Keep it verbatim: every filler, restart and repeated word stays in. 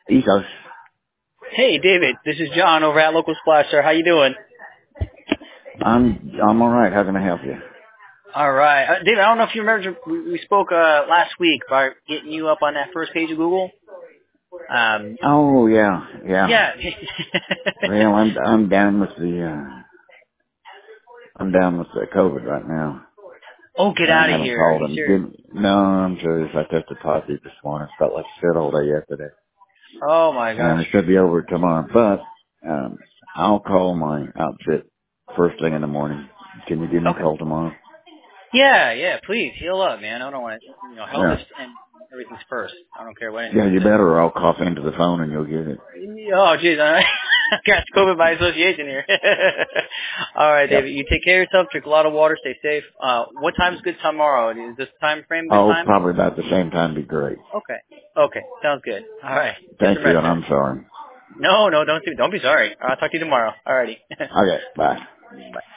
Ethos. Hey, David. This is John over at Local Splash, sir. How you doing? I'm I'm all right. How can I help you? All right. Uh, David, I don't know if you remember, we, we spoke uh, last week about getting you up on that first page of Google. Um, Oh yeah, yeah. yeah. Well, I'm I'm down with the uh, I'm down with the COVID right now, oh, get and out I of haven't here. Are called you him. serious? Didn't, no, I'm serious. I tested positive this morning. Felt like shit all day yesterday, Oh, my and gosh. it should be over tomorrow. But um, I'll call my outfit first thing in the morning. Can you give me a Okay. call tomorrow? Yeah, yeah, please. Heal up, man. I don't want to, you know, health Yeah. is, and everything's first. I don't care what Yeah, anyone you says. better, or I'll cough into the phone and you'll get it. Oh, jeez. I got COVID by association here. All right, Yep. David. You take care of yourself. Drink a lot of water. Stay safe. Uh, what time's good tomorrow? Is this time frame good Oh, time? probably about the same time. Be great. Okay. Okay. Sounds good. All right. Get Thank some you, rest, and sir. I'm sorry. No, no, don't do, don't be sorry. I'll talk to you tomorrow. All righty. Okay, bye. Bye.